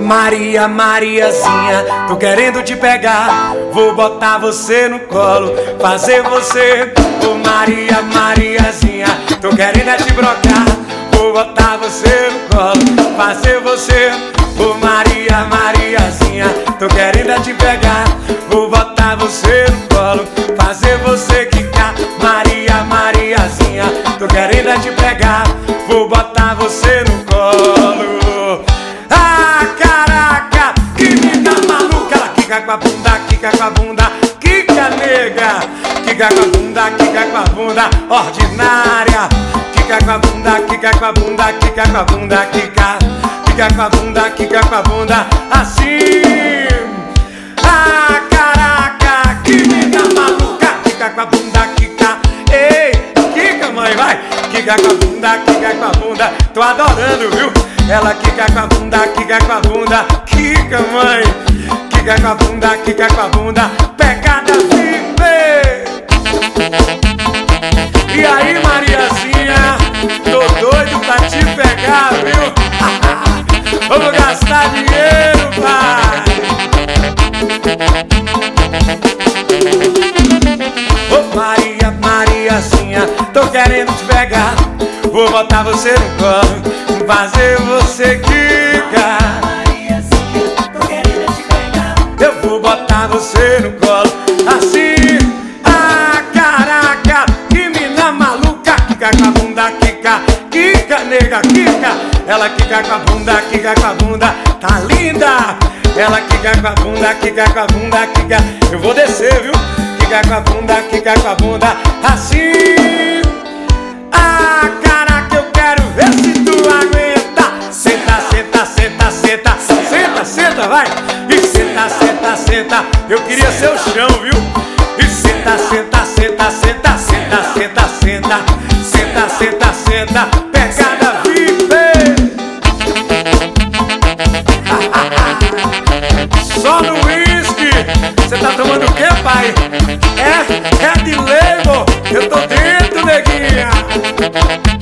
Maria, Mariazinha, tô querendo te pegar. Vou botar você no colo, fazer você. Ô Maria, Mariazinha, tô querendo te brocar. Vou botar você no colo, fazer você. Ô Maria, Mariazinha, tô querendo te pegar. Vou botar você no colo, fazer você quicar. Maria, Mariazinha, tô querendo te pegar. Vou botar você no colo. Ah, caraca, que menina maluca. Ela quica com a bunda, quica com a bunda, quica nega. Quica com a bunda, quica com a bunda ordinária. Quica com a bunda, quica com a bunda, quica com a bunda, quica. Quica com a bunda, quica com a bunda assim. Ah, caraca, que menina maluca. Quica com a bunda, quica. Ei, quica, mãe, vai. Quica com a bunda, quica com a bunda. Tô adorando, viu? Ela quica com a bunda, quica com a bunda. Quica, mãe. Quica com a bunda, quica com a bunda. Pegada firme. E aí, Mariazinha, tô doido pra te pegar, viu? Vamos gastar dinheiro, pai. Ô Maria, Mariazinha, tô querendo te pegar. Vou botar você no colo, fazer você quicar. Mariazinha, tô querendo te pegar. Eu vou botar você no colo, assim. Ah, caraca, que mina maluca. Quica com a bunda, quica, quica, nega, quica. Ela quica com a bunda, quica com a bunda, tá linda. Ela quica com a bunda, quica com a bunda, quica. Eu vou descer, viu? Quica com a bunda, quica com a bunda, assim. Ah, caraca, eu quero ver se tu aguenta. Senta, senta, senta, senta, senta, senta, vai. E senta, senta, senta. Eu queria ser o chão, viu? E senta, senta, senta, senta, senta, senta, senta, senta, senta, senta. Pegada VIP. Só no uísque. Você tá tomando o quê, pai? É Red Label. Eu tô dentro, neguinha.